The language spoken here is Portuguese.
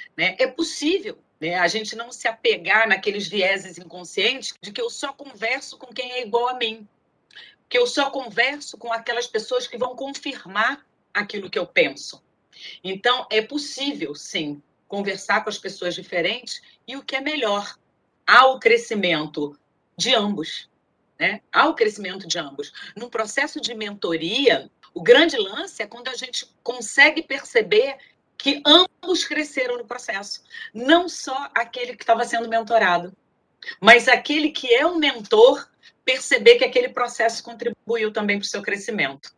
né? É possível, né, a gente não se apegar naqueles vieses inconscientes de que eu só converso com quem é igual a mim, que eu só converso com aquelas pessoas que vão confirmar aquilo que eu penso. Então, é possível, sim, conversar com as pessoas diferentes e o que é melhor, há o crescimento de ambos, né? Há o crescimento de ambos. Num processo de mentoria, o grande lance é quando a gente consegue perceber que ambos cresceram no processo. Não só aquele que estava sendo mentorado, mas aquele que é o mentor perceber que aquele processo contribuiu também para o seu crescimento.